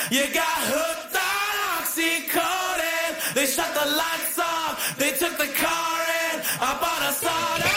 You got hooked on oxycodone. They shut the lights off. They took the car in. I bought a sawed-off.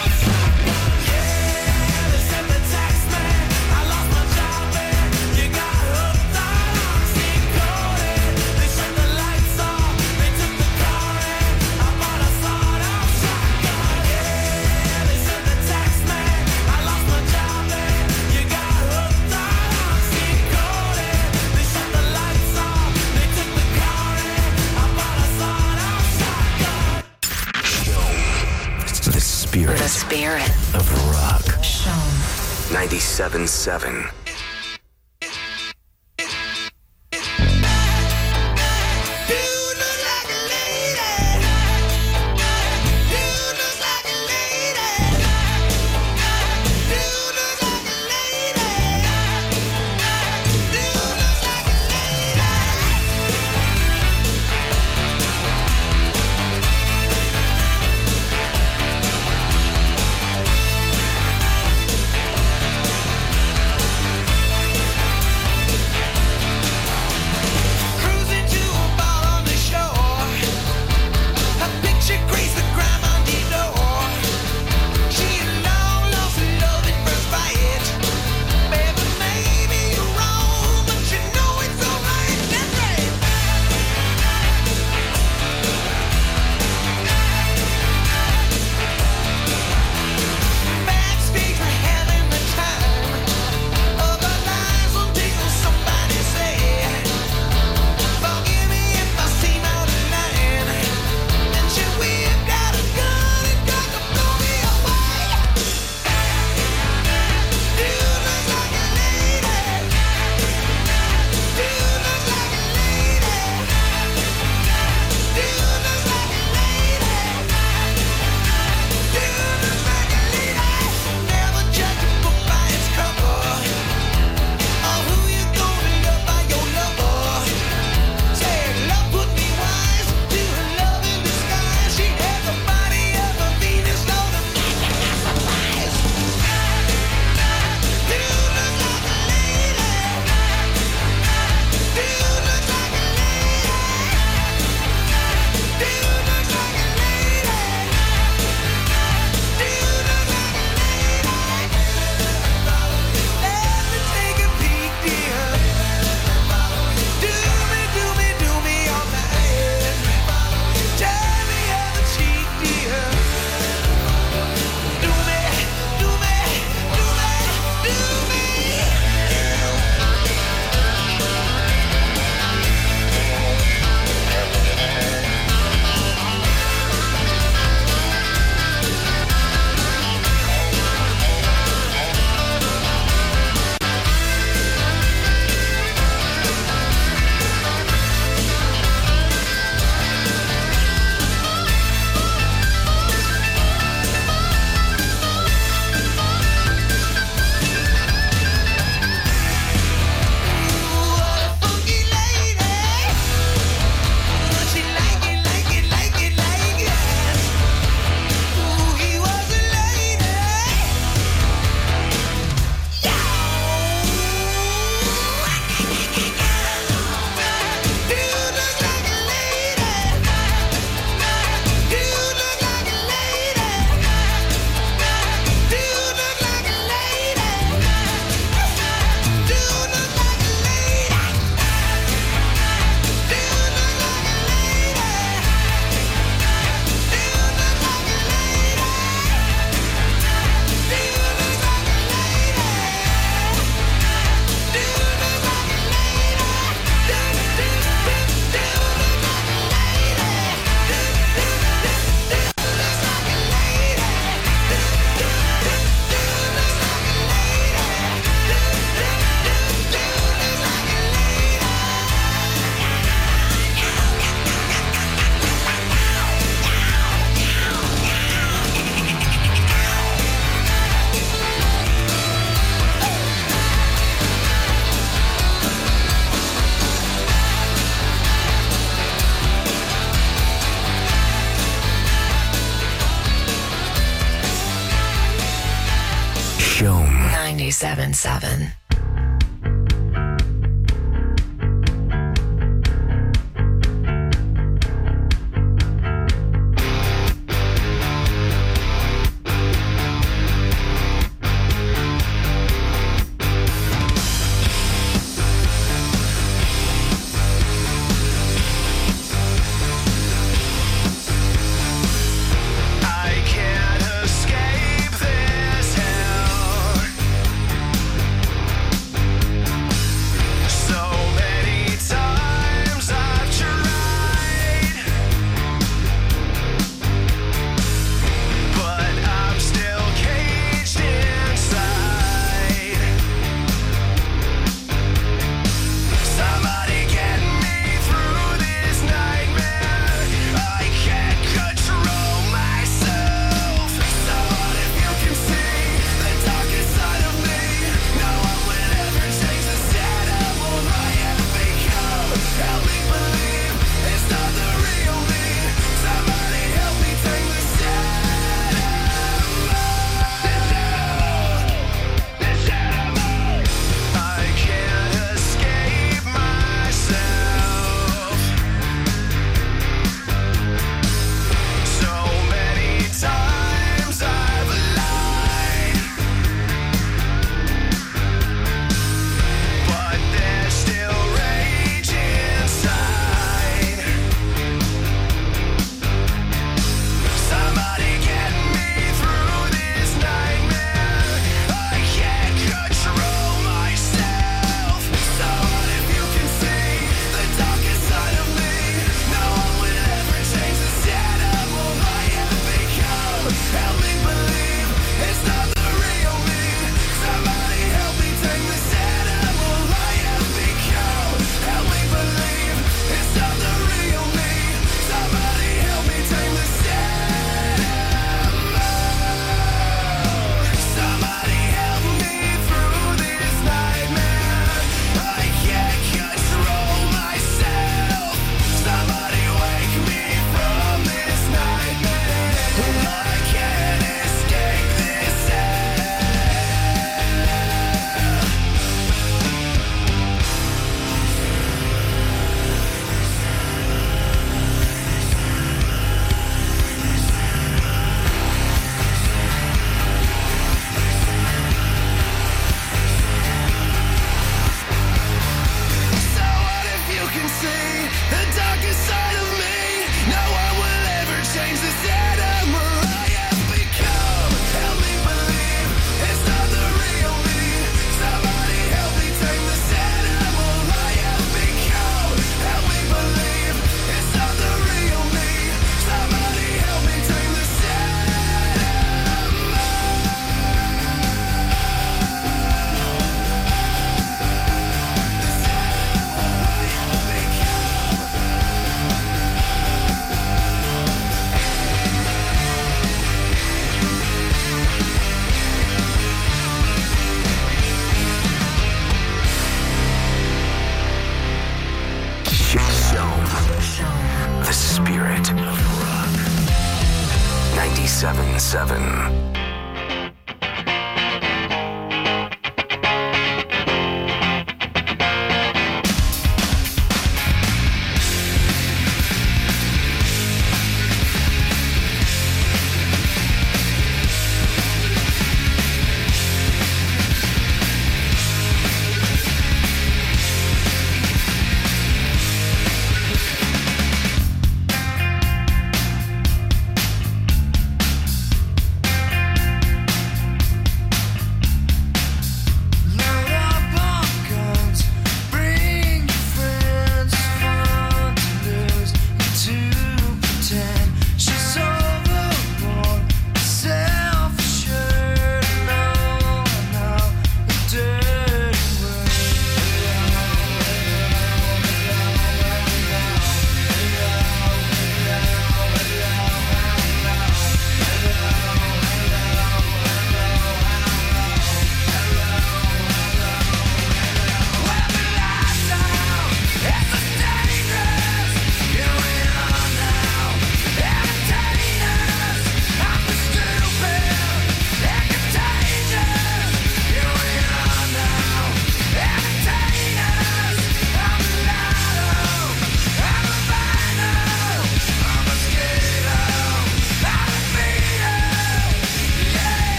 The spirit of rock. Shown 97.7. Seven. The spirit of rock. 97.7.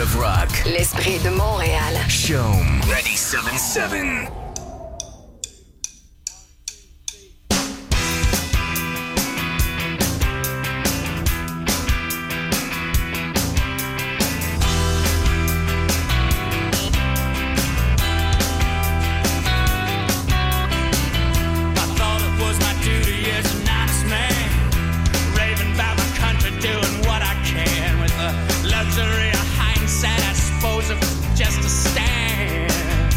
of rock. L'esprit de Montréal. Chaume 97.7. Just to stand.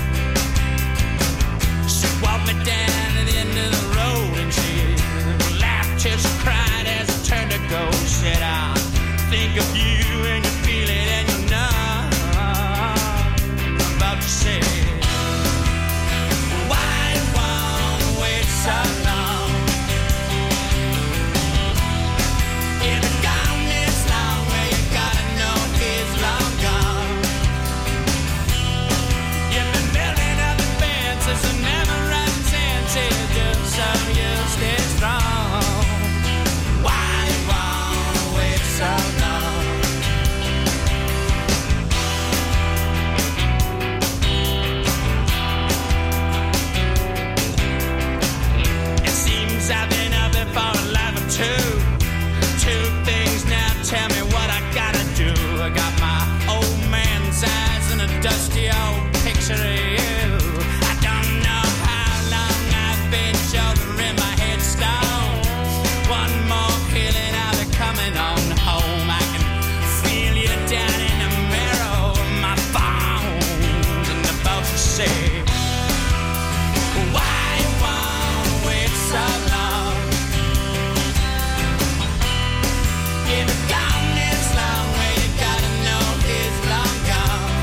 She walked me down to the end of the road and she laughed till she cried as I turned to go. She said, I think of you and you feel it and you know I'm about to say, why you wanna wait so long? If you're gone this long, well you gotta know it's long gone. And never runs into just so you stay strong. Why you wanna wait so long? It seems I've been up there for a life or two. Two things now, tell me what I gotta do. I got my old man's eyes and a dusty old picture of you. Shoulder in my headstone. One more healing, I'll be coming on home. I can feel you down in the marrow of my bones. And the folks will say, why you wanna wait so long? If you're gone this long, well you gotta know it's long gone.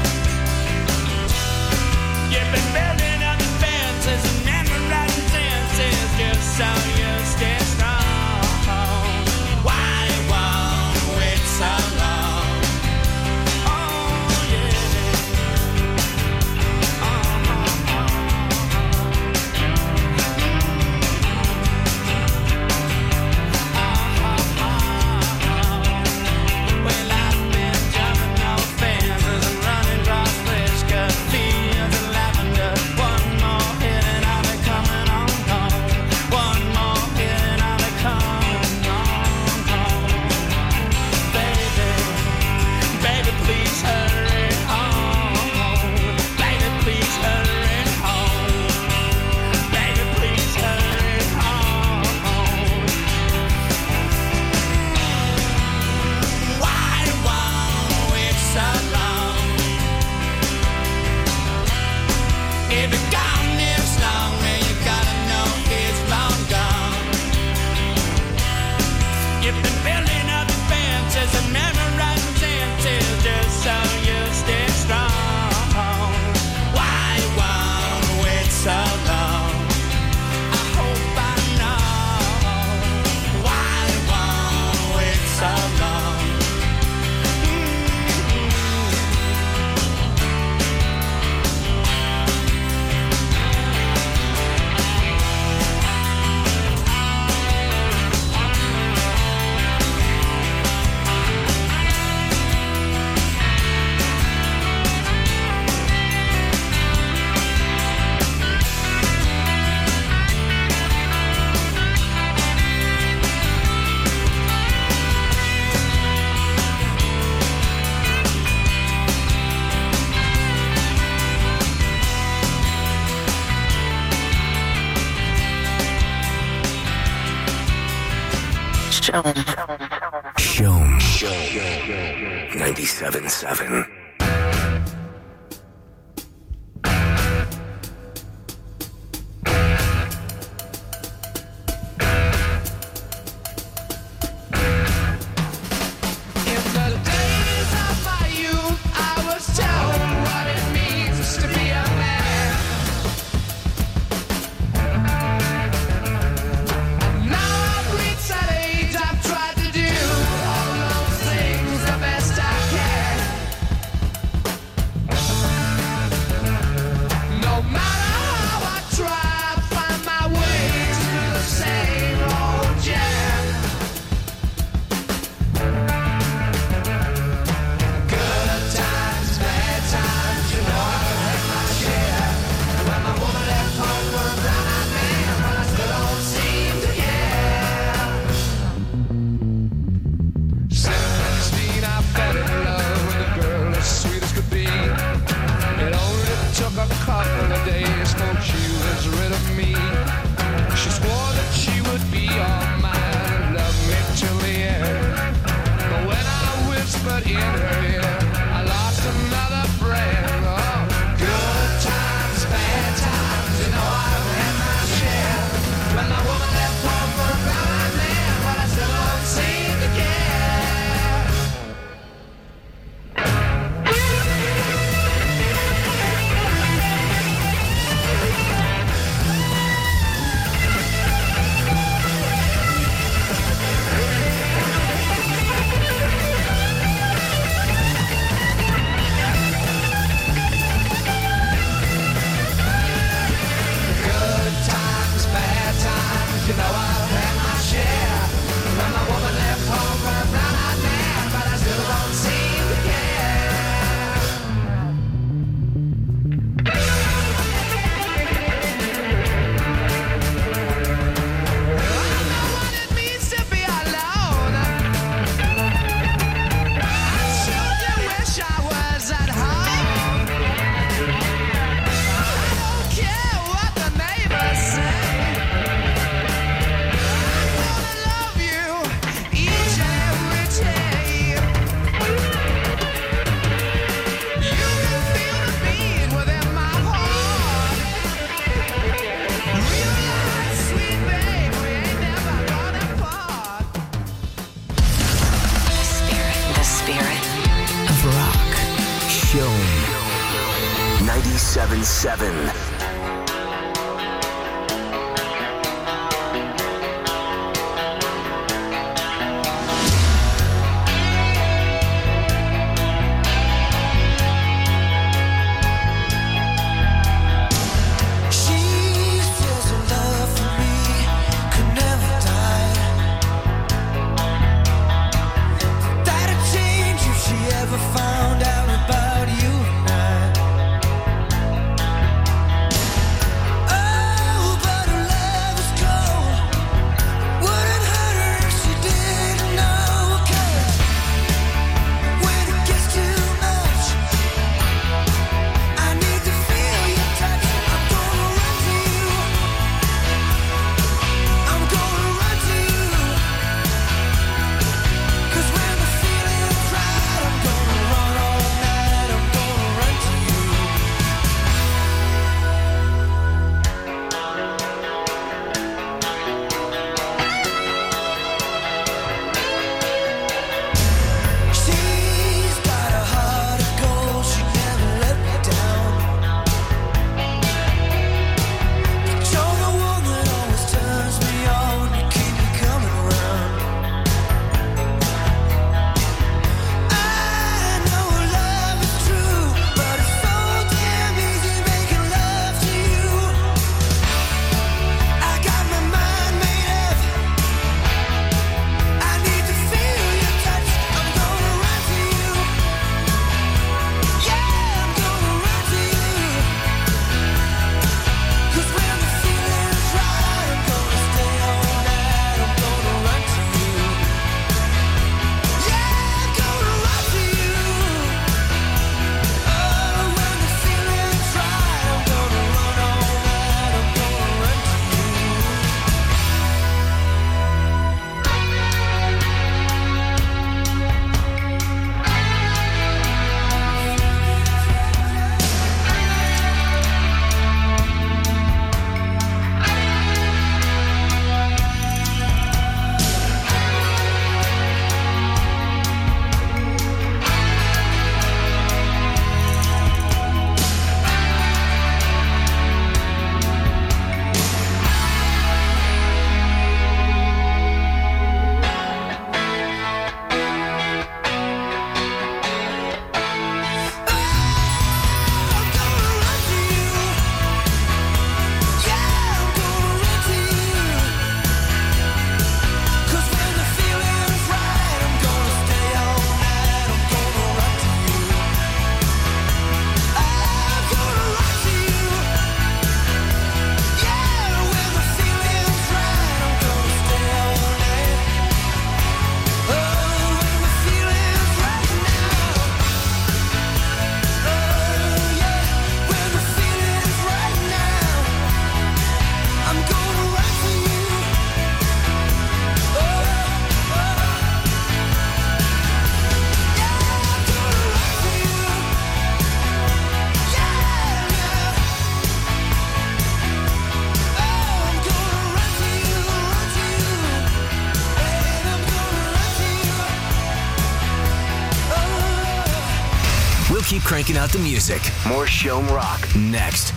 You've been building up defenses and never running just so you stay strong. Why you wanna wait so long? Oh yeah. Well, I've been jumping off fences and running across fresh cut fields and lavender. One more hit and I'll be coming on home. One more hit and I'll be coming on home. Baby, baby, please hurry home. Baby, please hurry home. Baby, please hurry home. Why you wanna wait so long? If you're gone this long, well you gotta know it's long gone. You've been building up defenses and never running chances just so you stay strong. Why you wanna wait so long? I hope I know why you wanna wait so long. Chaume 97.7. I've tried to do all those things the best I can. 97.7. Found out about you and I. We'll keep cranking out the music. More Shom Rock next.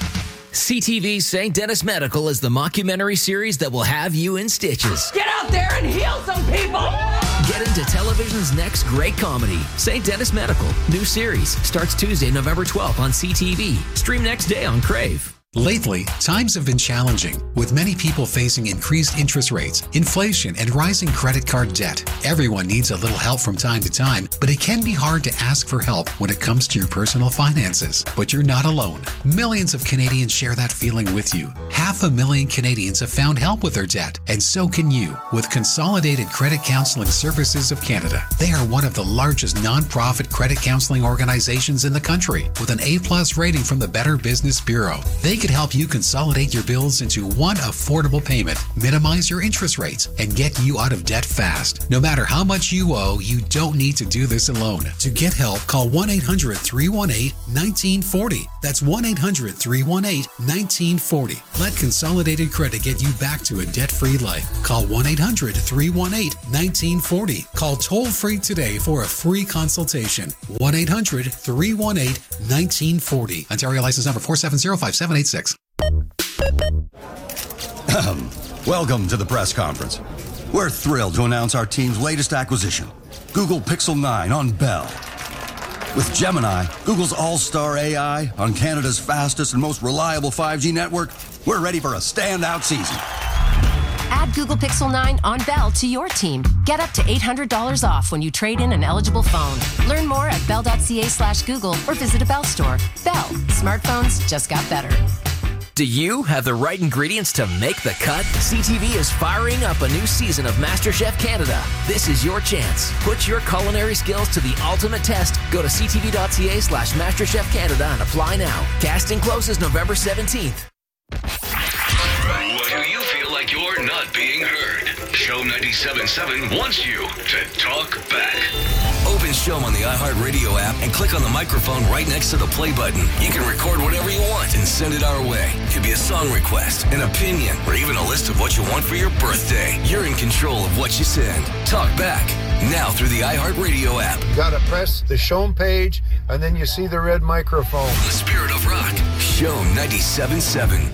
CTV's St. Dennis Medical is the mockumentary series that will have you in stitches. Get out there and heal some people! Get into television's next great comedy, St. Dennis Medical. New series starts Tuesday, November 12th on CTV. Stream next day on Crave. Lately, times have been challenging, with many people facing increased interest rates, inflation, and rising credit card debt. Everyone needs a little help from time to time, but it can be hard to ask for help when it comes to your personal finances. But you're not alone. Millions of Canadians share that feeling with you. 500,000 Canadians have found help with their debt, and so can you, with Consolidated Credit Counseling Services of Canada. They are one of the largest non-profit credit counseling organizations in the country, with an A+ rating from the Better Business Bureau. They could help you consolidate your bills into one affordable payment, minimize your interest rates, and get you out of debt fast. No matter how much you owe, you don't need to do this alone. To get help, call 1-800-318-1940. That's 1-800-318-1940. Let Consolidated Credit get you back to a debt-free life. Call 1-800-318-1940. Call toll-free today for a free consultation. 1-800-318-1940. Ontario license number 4705786. Welcome to the press conference. We're thrilled to announce our team's latest acquisition, Google Pixel 9 on Bell. With Gemini, Google's all-star AI on Canada's fastest and most reliable 5G network, we're ready for a standout season. Add Google Pixel 9 on Bell to your team. Get up to $800 off when you trade in an eligible phone. Learn more at bell.ca/Google or visit a Bell store. Bell. Smartphones just got better. Do you have the right ingredients to make the cut? CTV is firing up a new season of MasterChef Canada. This is your chance. Put your culinary skills to the ultimate test. Go to ctv.ca/MasterChef Canada and apply now. Casting closes November 17th. Do you feel like you're not being heard? Show 97.7 wants you to talk back. Open Show'em on the iHeartRadio app and click on the microphone right next to the play button. You can record whatever you want and send it our way. It could be a song request, an opinion, or even a list of what you want for your birthday. You're in control of what you send. Talk back, now through the iHeartRadio app. You gotta press the Show'em page, and then you see the red microphone. The spirit of rock. Show'em 97.7.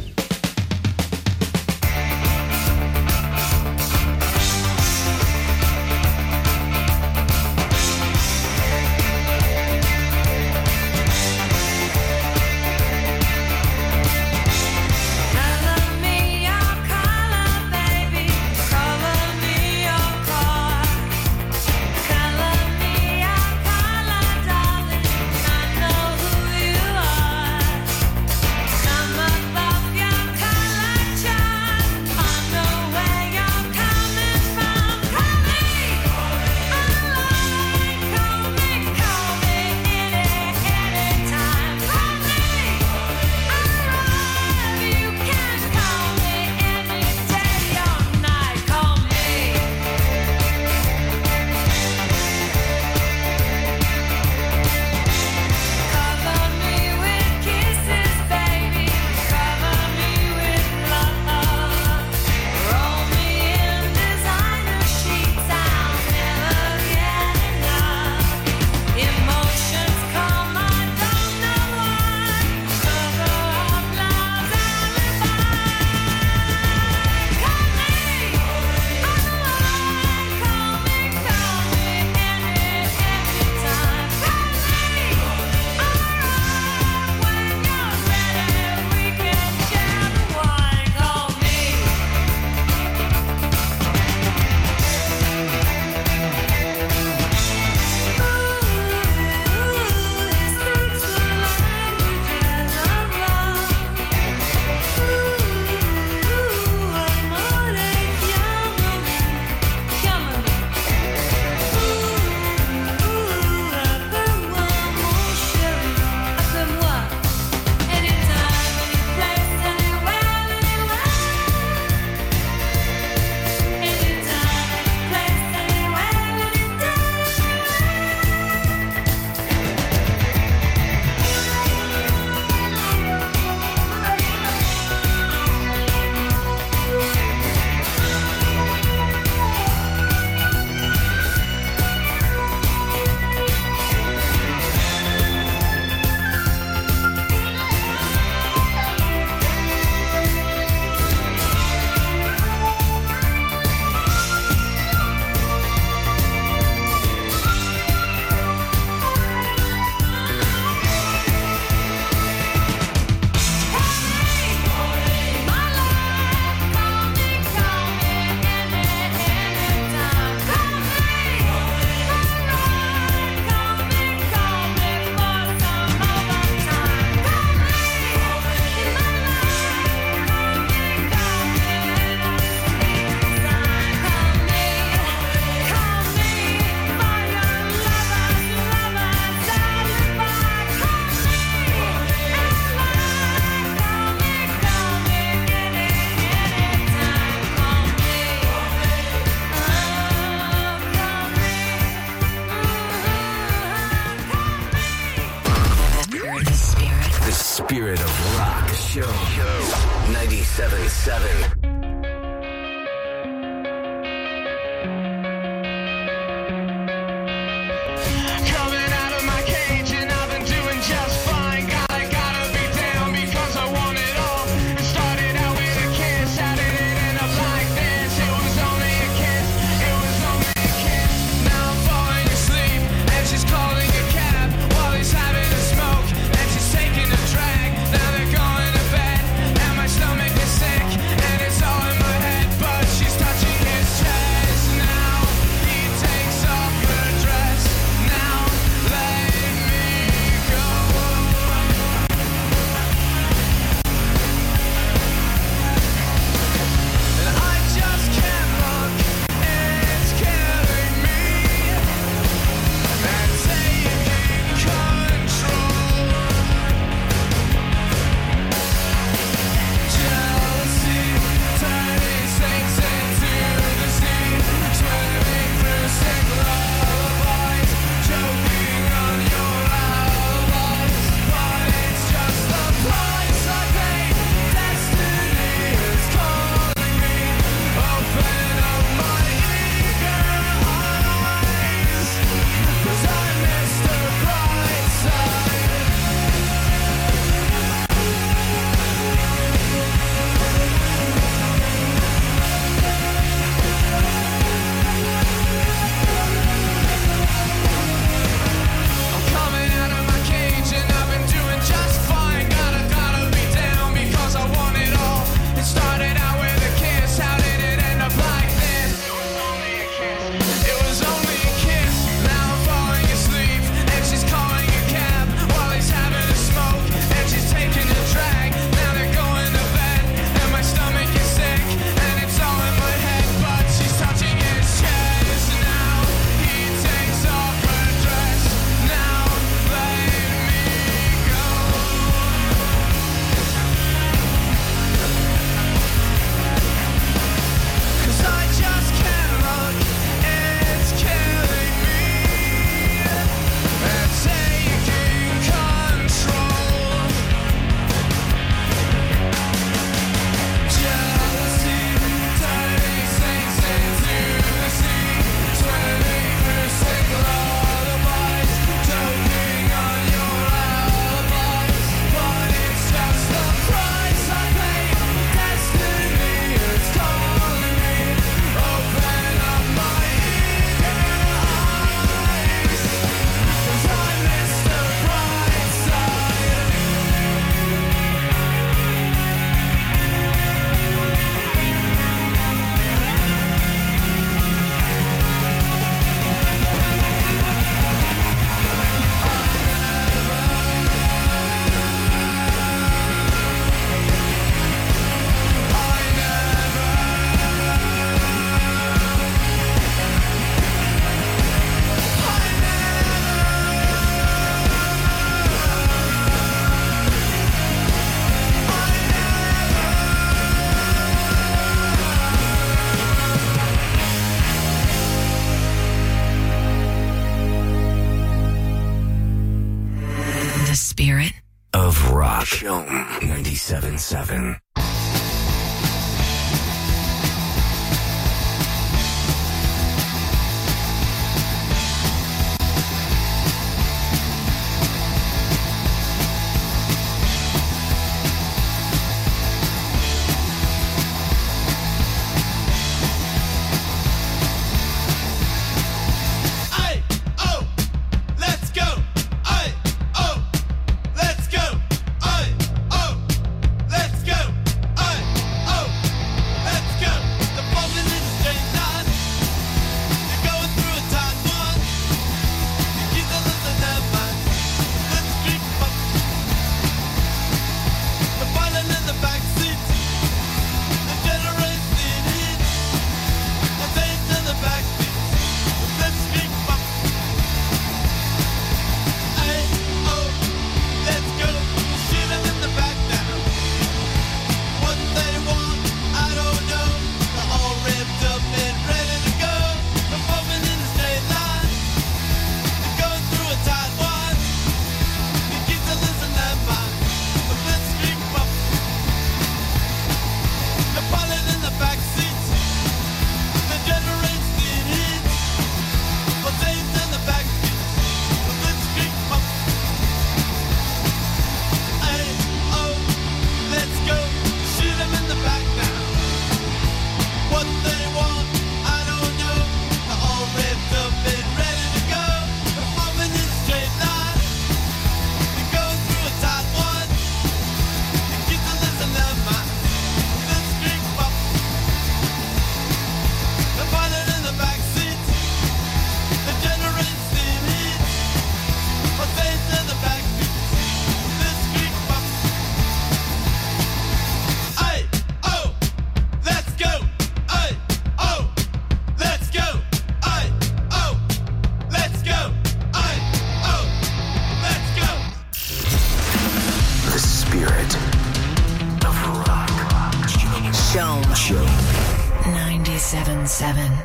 Above your spirit of rock. Show 97.7. Spirit of rock. Show 97.7. Let's go. spirit of rock. Show 97.7.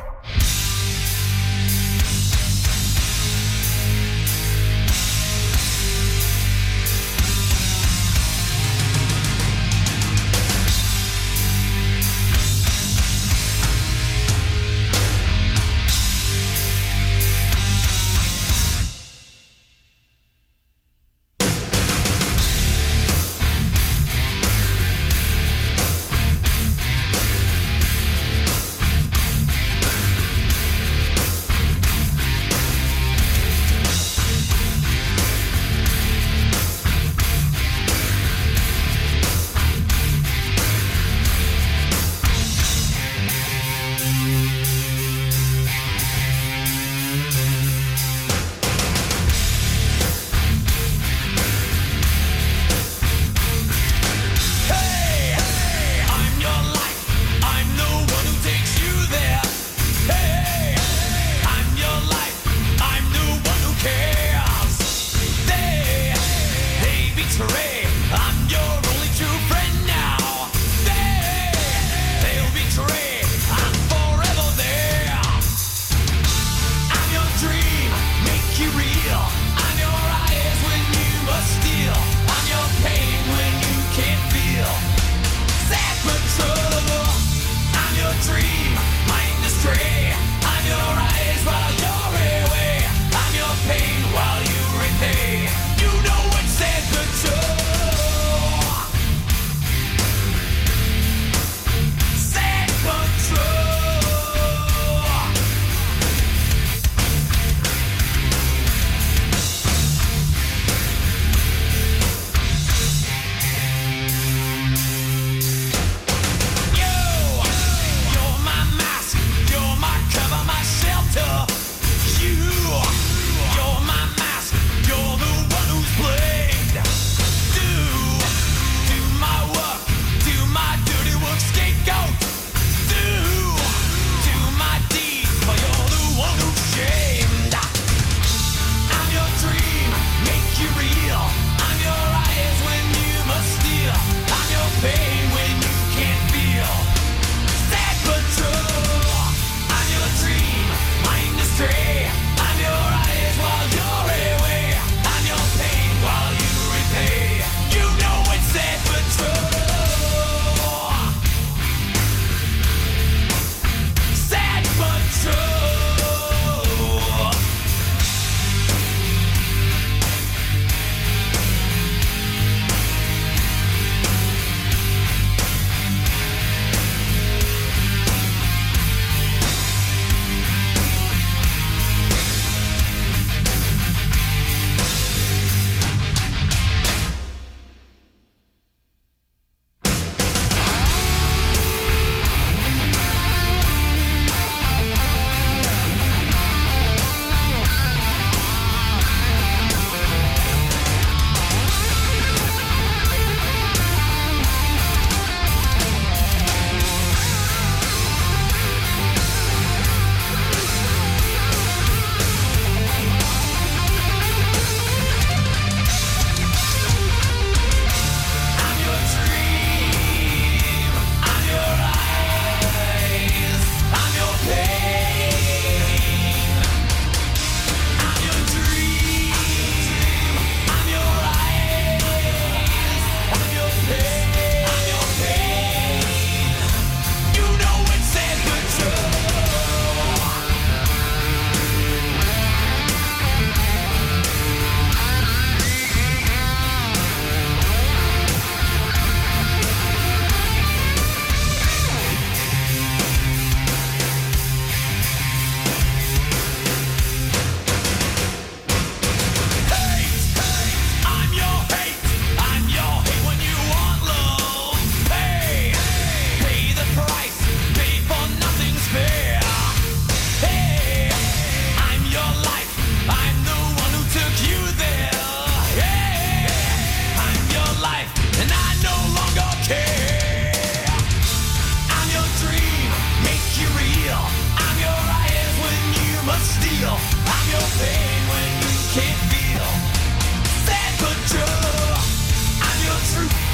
Can't feel sad but true. I'm your truth.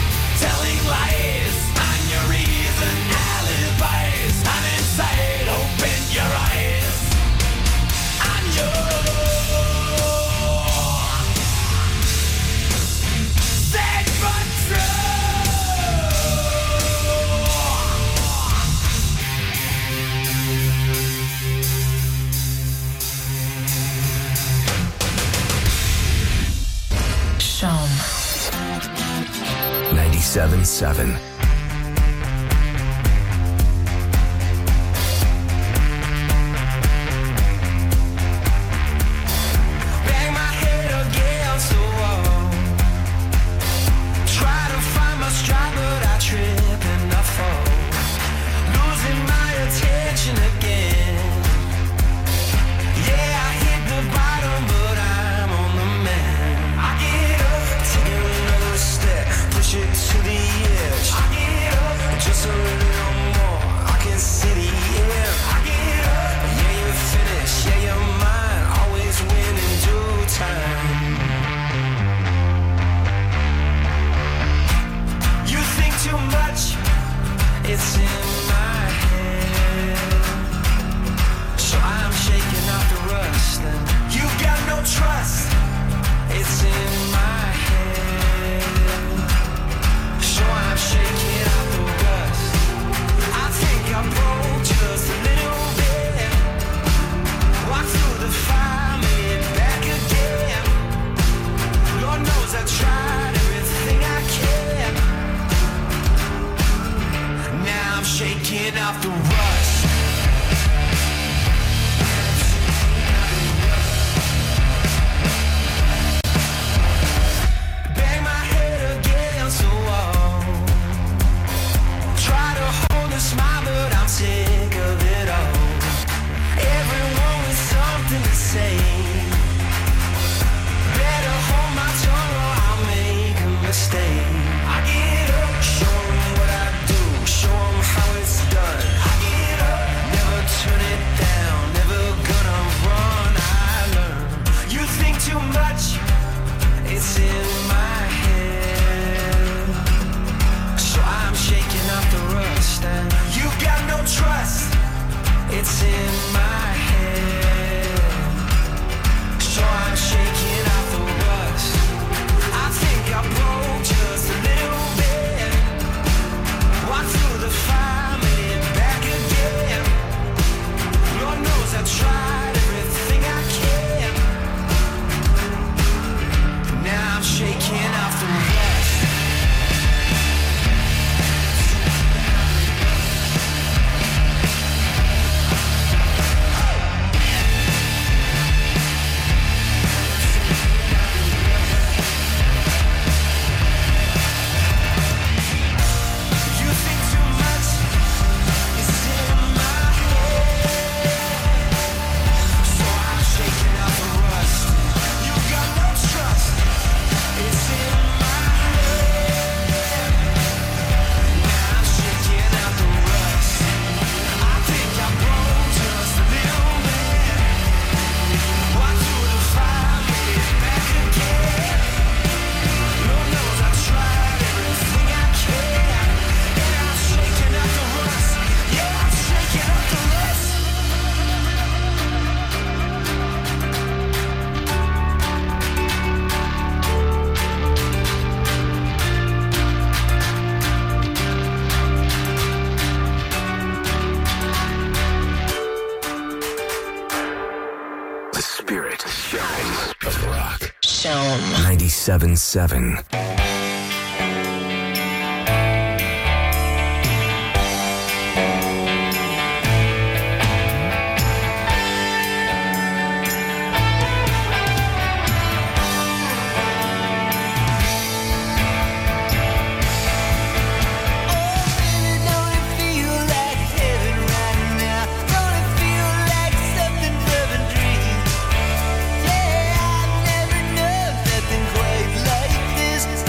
97.7. Bang my head against the wall. Try to find my stride, but I trip and I fall. Losing my attention again. Yeah, I hit the bottom, but I'm on the mend. I get up, take another step, push it to the edge. I get up, just a little more, I can see the end. I get up, yeah, you're finished, yeah, you're mine. Always win in due time. You think too much, it's in my head. So I'm shaking off the rust and you got no trust, it's in my head. So I'm shaking off the rust. I think I broke just a little bit. Walk through the fire, made it back again. Lord knows I tried everything I can. Now I'm shaking off the rust. Bang my head against the wall. Try to hold a smile, but I'm sick of it all. Everyone with something to say. Better hold my tongue or I'll make a mistake. I get up, show 'em what I do, show 'em how it's done. I get up, never turn it down, never gonna run, I learn. You think too much, it's in my head. So I'm shaking off the rust and you got no trust, it's in my head. So I'm shaking off the rust. I think I broke just a little bit. Walk through the fire, made it back again. Lord knows I tried everything I can. Now I'm shaking off the rust. You think too much, it's in my head. So I'm shaking off the rust. You got no trust, it's in my head. Now I'm shaking off the rust. I think I broke just a little bit. Walk through the fire, made it back again. Lord knows I tried everything I can. And I'm shaking off the rust. Yeah, I'm shaking off the rust. The spirit of rock. 97.7. Don't it feel like heaven right now? Don't it feel like something from a dream? Yeah, I've never known nothing quite like this.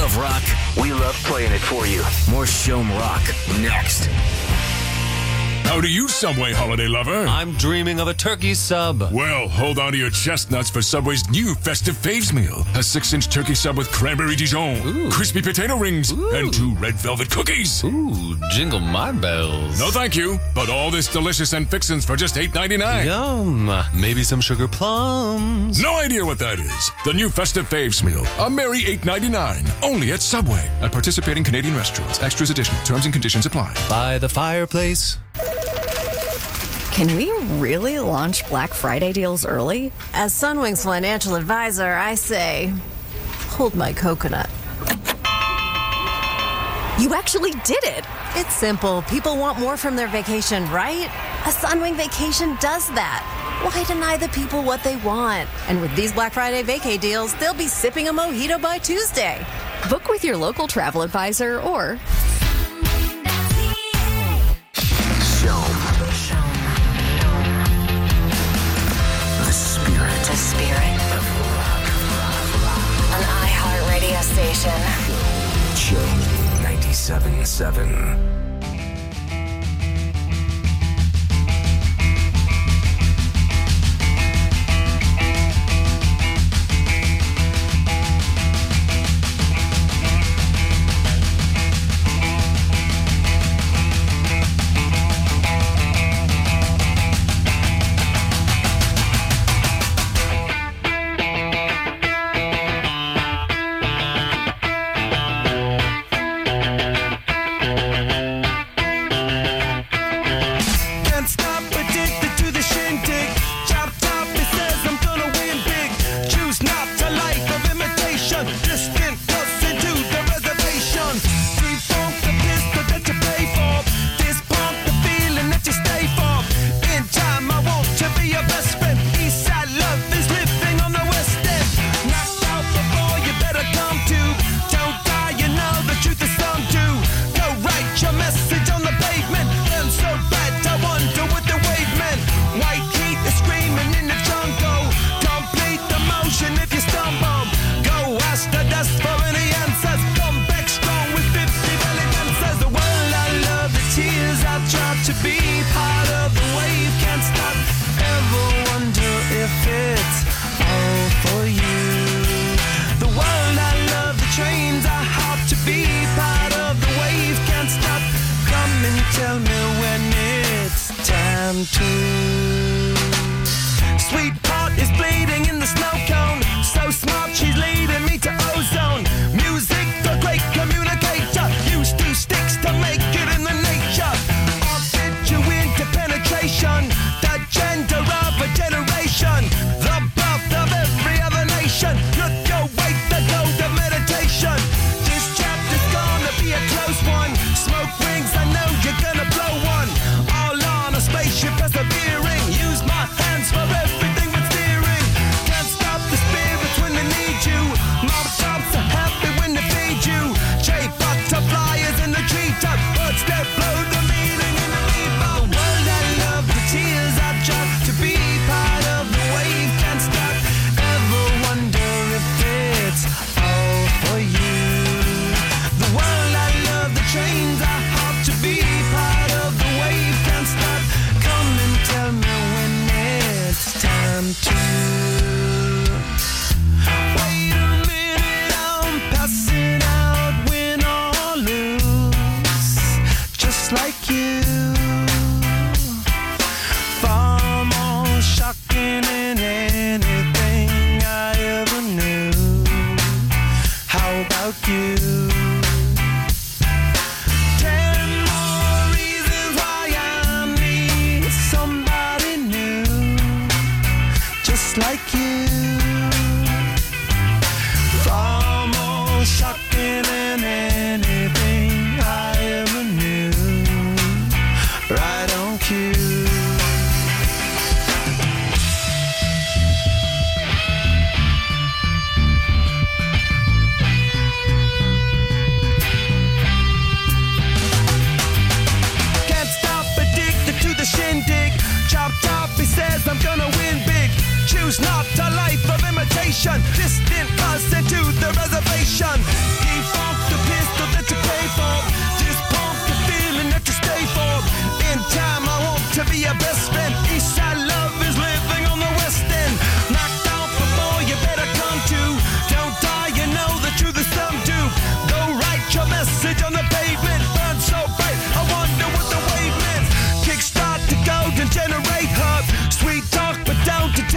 love rock. We love playing it for you. More Shom Rock next. How do you, Subway holiday lover? I'm dreaming of a turkey sub. Well, hold on to your chestnuts for Subway's new festive faves meal. A 6-inch turkey sub with cranberry Dijon, crispy potato rings, and 2 red velvet cookies. Ooh, jingle my bells. No thank you, but all this delicious and fixins' for just $8.99. Yum. Maybe some sugar plums. No idea what that is. The new festive faves meal. A merry $8.99. Only at Subway. At participating Canadian restaurants. Extras additional. Terms and conditions apply. By the fireplace. Can we really launch Black Friday deals early? As Sunwing's financial advisor, I say, hold my coconut. You actually did it! It's simple. People want more from their vacation, right? A Sunwing vacation does that. Why deny the people what they want? And with these Black Friday vacay deals, they'll be sipping a mojito by Tuesday. Book with your local travel advisor or... The spirit of rock. An iHeartRadio station. Show 97.7. Sweetheart is bleeding in the snow cone. So smart, she's leading me to ozone. Music, the great communicator. Used two sticks to make it in the nature. I'll fit you into penetration. The gender of a generation. The birth of every other nation. Look your way, the gold of meditation. This chapter's gonna be a close one. Smoke rings, I know you're gonna blow one. All on a spaceship persevering. Use my hands for everything but steering. Can't stop the spirits when they need you. Mob tops are happy when they feed you. J butterflies in the treetop. Birds that blow the meaning in the bebop. The world I love, the tears I drop. To be part of the wave can't stop. Ever wonder if it's all for you? The world I love, the trains I hop. To be part of the wave can't stop. Come and tell me when it's time to. Wait a minute, I'm passing out, win or lose, just like you. Far more shocking than anything I ever knew. How about you? 10 more reasons why I need somebody new, just like you. Far more shocking than anything I ever knew. Right on cue. Can't stop, addicted to the shindig. Chop top, he says I'm gonna win big. Choose not a life of imitation. Distant us into the reservation. Default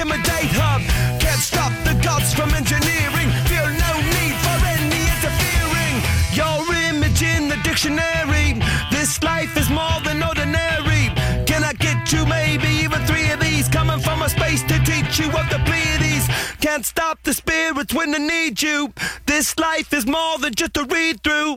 intimidate her. Can't stop the gods from engineering. Feel no need for any interfering. Your image in the dictionary. This life is more than ordinary. Can I get you maybe even 3 of these? Coming from a space to teach you of the Pleiades. Can't stop the spirits when they need you. This life is more than just a read through.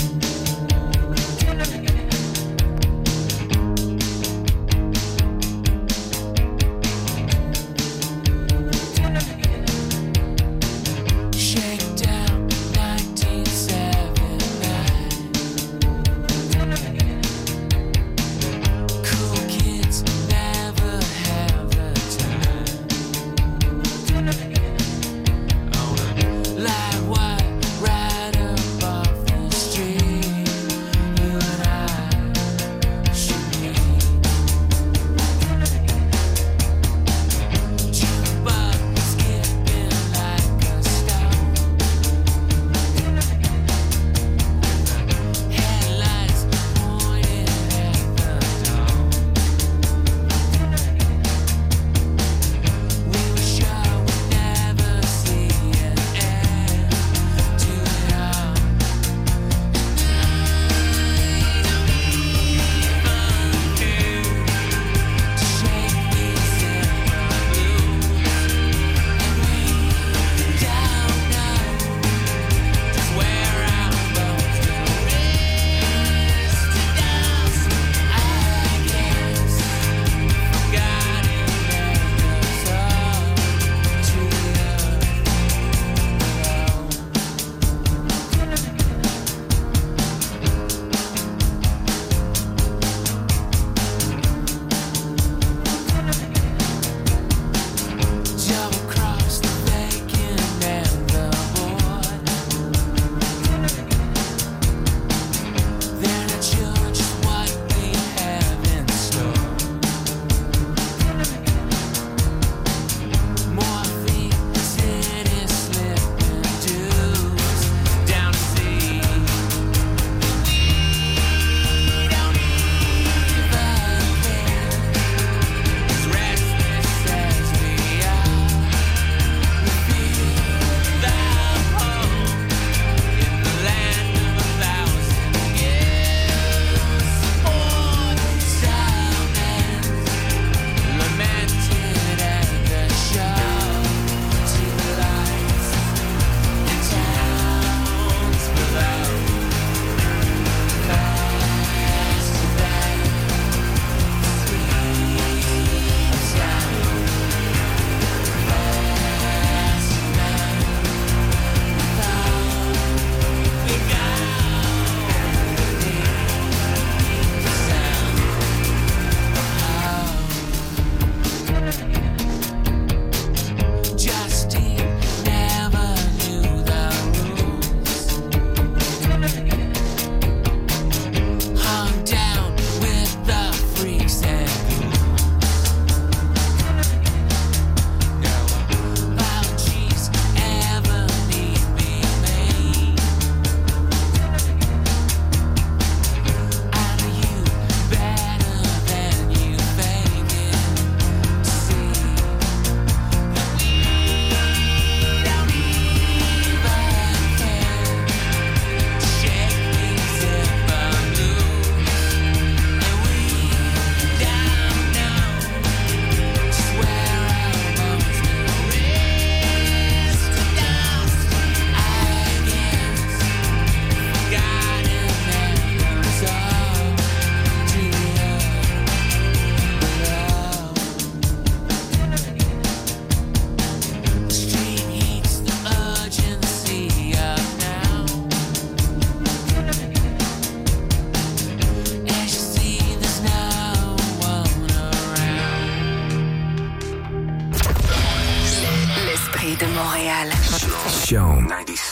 de Montréal. Show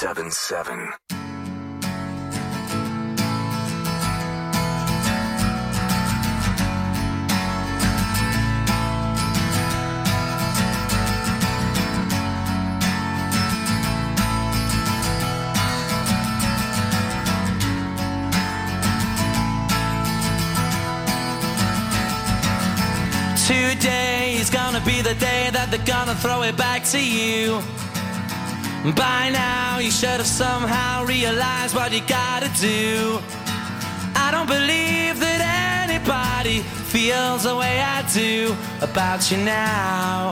97.7. Today is is gonna be the day that they're gonna throw it back to you. By now you should have somehow realized what you gotta do. I don't believe that anybody feels the way I do about you now.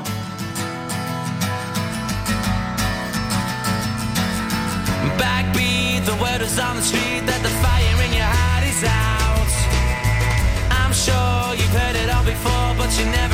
Backbeat, the word is on the street that the fire in your heart is out. I'm sure you've heard it all before, but you never